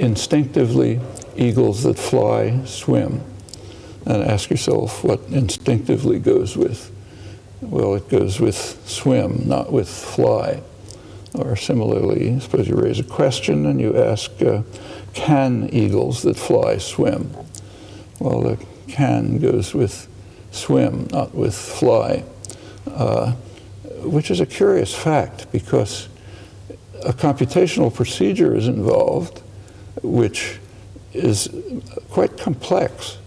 instinctively, eagles that fly swim. And ask yourself what instinctively goes with. Well, it goes with swim, not with fly. Or similarly, suppose you raise a question and you ask, can eagles that fly swim? Well, the can goes with swim, not with fly, which is a curious fact because a computational procedure is involved which is quite complex.